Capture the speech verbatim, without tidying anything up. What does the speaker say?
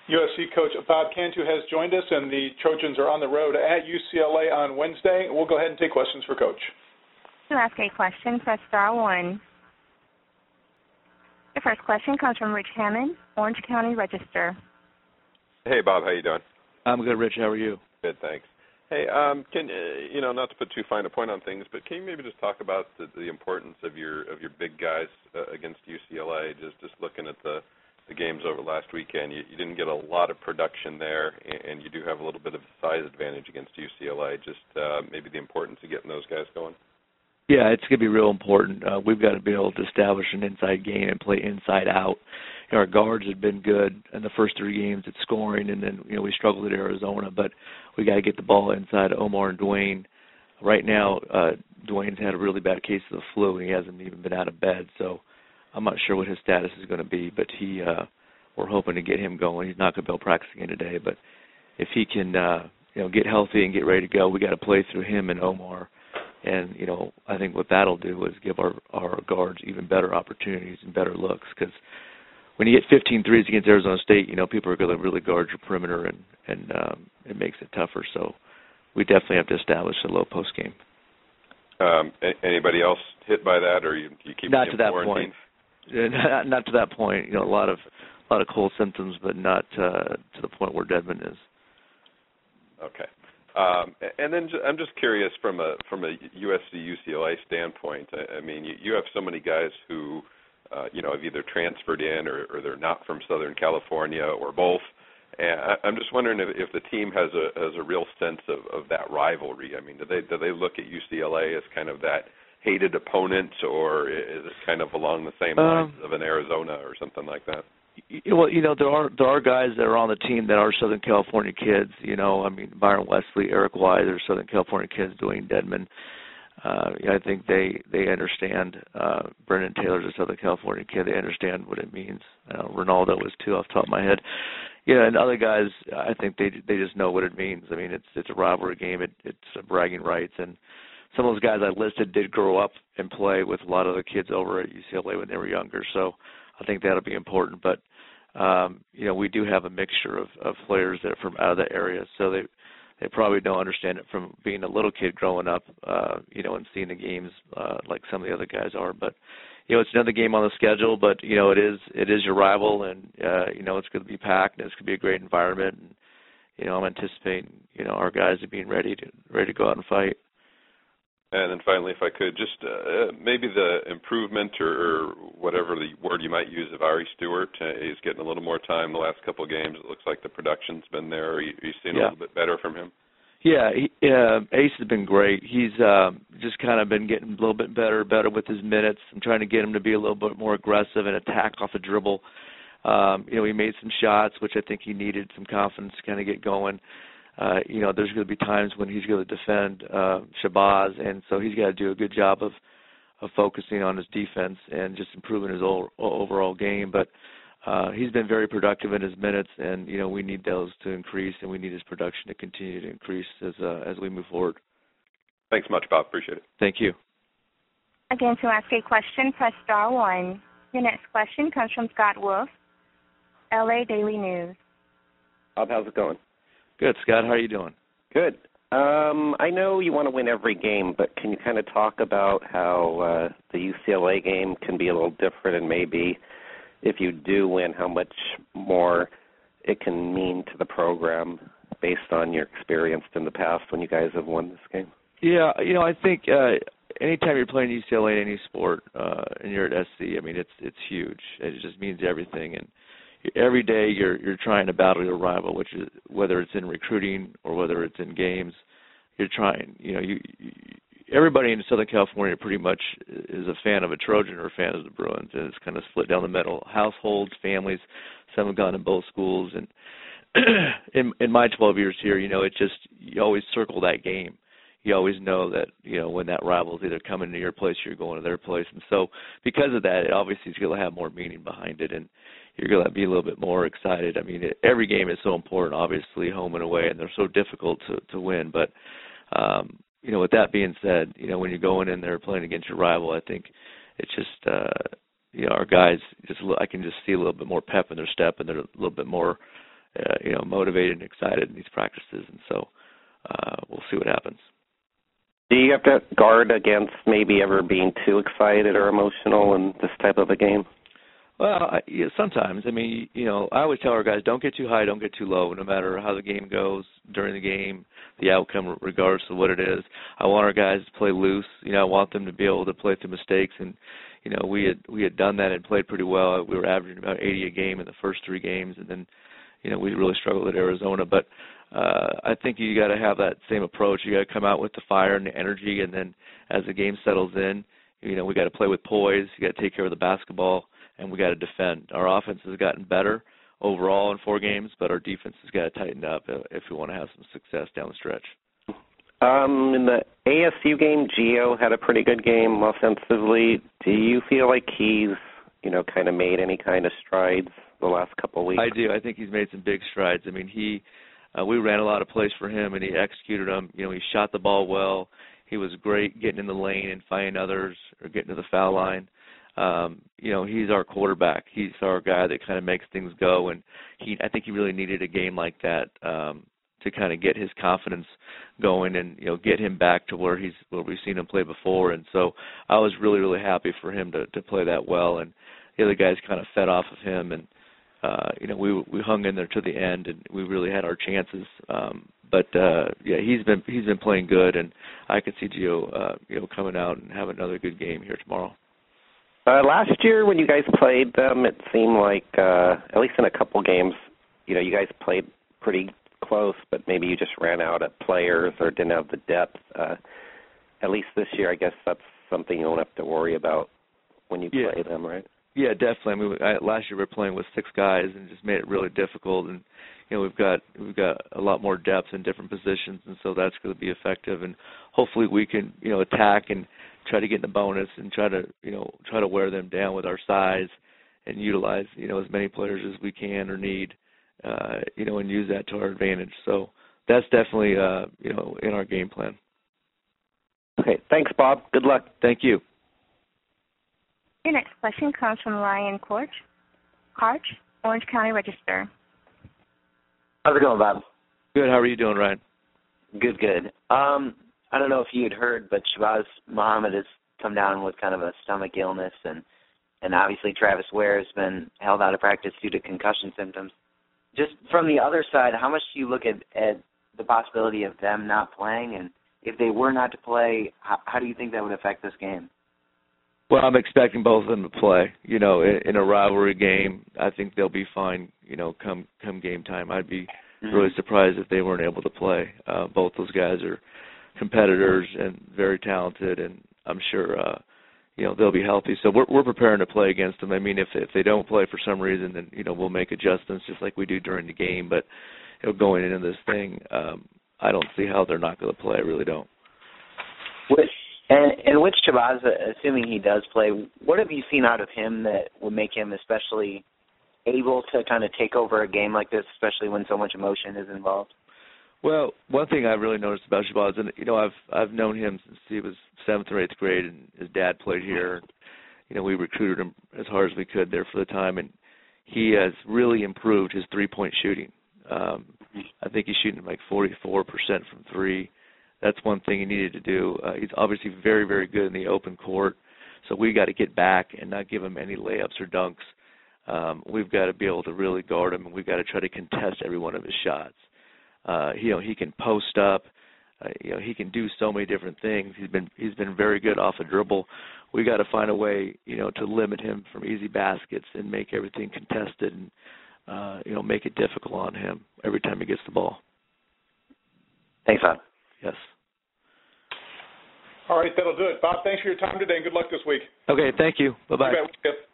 U S C coach Bob Cantu has joined us, and the Trojans are on the road at U C L A on Wednesday. We'll go ahead and take questions for Coach. To ask a question, press star one. The first question comes from Rich Hammond, Orange County Register. Hey, Bob, how you doing? I'm good, Rich. How are you? Good, thanks. Hey, um, can uh, you know, not to put too fine a point on things, but can you maybe just talk about the, the importance of your of your big guys uh, against U C L A? Just just looking at the, the games over last weekend, you, you didn't get a lot of production there, and, and you do have a little bit of a size advantage against U C L A. Just uh, maybe the importance of getting those guys going. Yeah, it's going to be real important. Uh, we've got to be able to establish an inside game and play inside out. You know, our guards had been good in the first three games at scoring, and then, you know, we struggled at Arizona, but we got to get the ball inside Omar and Dwayne. Right now, uh, Dwayne's had a really bad case of the flu, and he hasn't even been out of bed, so I'm not sure what his status is going to be, but he, uh, we're hoping to get him going. He's not going to be able to practice again today, but if he can, uh, you know, get healthy and get ready to go, we got to play through him and Omar. And, you know, I think what that'll do is give our, our guards even better opportunities and better looks, because when you get fifteen threes against Arizona State, you know, people are going to really guard your perimeter, and, and um, it makes it tougher. So we definitely have to establish a low post game. Um, anybody else hit by that, or you, you keep not to that point? Not, not to that point. You know, a lot of a lot of cold symptoms, but not uh, to the point where Dedmon is. Okay. Um, and then I'm just curious from a from a U S C U C L A standpoint. I, I mean, you, you have so many guys who, uh, you know, have either transferred in or, or they're not from Southern California or both. And I, I'm just wondering if, if the team has a has a real sense of, of that rivalry. I mean, do they do they look at U C L A as kind of that hated opponent, or is it kind of along the same lines um, of an Arizona or something like that? Well, you know, there are there are guys that are on the team that are Southern California kids. You know, I mean, Byron Wesley, Eric Wise are Southern California kids. Dwayne Dedmon, uh, yeah, I think they they understand. Uh, Brendan Taylor's a Southern California kid. They understand what it means. Uh, Ronaldo was too, off the top of my head. Yeah, and other guys, I think they they just know what it means. I mean, it's it's a rivalry game. It, it's a bragging rights, and some of those guys I listed did grow up and play with a lot of the kids over at U C L A when they were younger. So I think that'll be important. But Um, you know, we do have a mixture of, of players that are from out of that area, so they they probably don't understand it from being a little kid growing up, uh, you know, and seeing the games uh, like some of the other guys are. But you know, it's another game on the schedule, but you know, it is it is your rival, and uh, you know, it's going to be packed, and it's going to be a great environment. And you know, I'm anticipating you know our guys are being ready to ready to go out and fight. And then finally, if I could, just uh, maybe the improvement or, or whatever the word you might use of Ari Stewart. Uh, he's getting a little more time the last couple of games. It looks like the production's been there. Are you, are you seeing yeah. a little bit better from him? Yeah, he, uh, Ace has been great. He's uh, just kind of been getting a little bit better, better with his minutes. I'm trying to get him to be a little bit more aggressive and attack off the dribble. Um, you know, he made some shots, which I think he needed some confidence to kind of get going. Uh, you know, there's going to be times when he's going to defend uh, Shabazz, and so he's got to do a good job of, of focusing on his defense and just improving his o- overall game. But uh, he's been very productive in his minutes, and, you know, we need those to increase, and we need his production to continue to increase as uh, as we move forward. Thanks much, Bob. Appreciate it. Thank you. Again, to ask a question, press star one. Your next question comes from Scott Wolf, L A Daily News. Bob, how's it going? Good, Scott. How are you doing? Good. Um, I know you want to win every game, but can you kind of talk about how uh, the U C L A game can be a little different, and maybe if you do win, how much more it can mean to the program based on your experience in the past when you guys have won this game? Yeah, you know, I think uh, anytime you're playing U C L A in any sport uh, and you're at S C, I mean, it's it's huge. It just means everything, and every day you're you're trying to battle your rival, which is whether it's in recruiting or whether it's in games. You're trying, you know, you, you everybody in Southern California pretty much is a fan of a Trojan or a fan of the Bruins, and it's kind of split down the middle. Households, families, some have gone in both schools, and in in my twelve years here, you know, it just you always circle that game. You always know that, you know, when that rival is either coming to your place or you're going to their place. And so because of that, it obviously is going to have more meaning behind it, and you're going to be a little bit more excited. I mean, it, every game is so important, obviously, home and away, and they're so difficult to, to win. But, um, you know, with that being said, you know, when you're going in there playing against your rival, I think it's just, uh, you know, our guys, just I can just see a little bit more pep in their step, and they're a little bit more uh, you know, motivated and excited in these practices, and so uh, we'll see what happens. Do you have to guard against maybe ever being too excited or emotional in this type of a game? Well, I, yeah, sometimes. I mean, you know, I always tell our guys, don't get too high, don't get too low, no matter how the game goes during the game, the outcome, regardless of what it is. I want our guys to play loose. You know, I want them to be able to play through mistakes, and, you know, we had we had done that and played pretty well. We were averaging about eighty a game in the first three games, and then, you know, we really struggled at Arizona. But uh, I think you got to have that same approach. You got to come out with the fire and the energy, and then as the game settles in, you know, we got to play with poise. You got to take care of the basketball, and we got to defend. Our offense has gotten better overall in four games, but our defense has got to tighten up if we want to have some success down the stretch. Um, in the A S U game, Gio had a pretty good game offensively. Do you feel like he's, you know, kind of made any kind of strides the last couple of weeks? I do. I think he's made some big strides. I mean, he, uh, we ran a lot of plays for him, and he executed them. You know, he shot the ball well. He was great getting in the lane and finding others or getting to the foul line. Um, you know, he's our quarterback. He's our guy that kind of makes things go, and he, I think he really needed a game like that um, to kind of get his confidence going and, you know, get him back to where he's where we've seen him play before. And so I was really, really happy for him to, to play that well, and the other guys kind of fed off of him, and uh, you know, we we hung in there to the end, and we really had our chances. Um, but uh, yeah, he's been he's been playing good, and I could see Gio, uh, you know, coming out and having another good game here tomorrow. Uh, last year when you guys played them, it seemed like, uh, at least in a couple games, you know, you guys played pretty close, but maybe you just ran out at players or didn't have the depth. Uh, at least this year, I guess that's something you don't have to worry about when you yeah. play them, right? Yeah, definitely. I mean, I, last year we were playing with six guys and just made it really difficult. And you know, we've got we've got a lot more depth in different positions, and so that's going to be effective. And hopefully we can, you know, attack and try to get in the bonus and try to, you know, try to wear them down with our size and utilize, you know, as many players as we can or need, uh, you know, and use that to our advantage. So that's definitely, uh, you know, in our game plan. Okay, thanks, Bob. Good luck. Thank you. Your next question comes from Ryan Korch, Karch, Orange County Register. How's it going, Bob? Good. How are you doing, Ryan? Good, good. Um, I don't know if you had heard, but Shabazz Muhammad has come down with kind of a stomach illness, and, and obviously Travis Ware has been held out of practice due to concussion symptoms. Just from the other side, how much do you look at, at the possibility of them not playing? And if they were not to play, how, how do you think that would affect this game? Well, I'm expecting both of them to play. You know, in, in a rivalry game, I think they'll be fine, you know, come come game time. I'd be mm-hmm. really surprised if they weren't able to play. Uh, both those guys are competitors and very talented, and I'm sure, uh, you know, they'll be healthy. So we're we're preparing to play against them. I mean, if if they don't play for some reason, then, you know, we'll make adjustments just like we do during the game. But, you know, going into this thing, um, I don't see how they're not going to play. I really don't. With, and, and with Shabazz, assuming he does play, what have you seen out of him that would make him especially able to kind of take over a game like this, especially when so much emotion is involved? Well, one thing I've really noticed about Shabazz, and you know, I've I've known him since he was seventh or eighth grade, and his dad played here. And, you know, we recruited him as hard as we could there for the time, and he has really improved his three-point shooting. Um, I think he's shooting like forty-four percent from three. That's one thing he needed to do. Uh, he's obviously very, very good in the open court, so we got to get back and not give him any layups or dunks. Um, we've got to be able to really guard him, and we've got to try to contest every one of his shots. Uh, you know, he can post up. Uh, you know, he can do so many different things. He's been he's been very good off a dribble. We got to find a way, you know, to limit him from easy baskets and make everything contested, and uh, you know, make it difficult on him every time he gets the ball. Thanks, Bob. Yes. All right, that'll do it. Bob, thanks for your time today, and good luck this week. Okay, thank you. Bye-bye. You bet.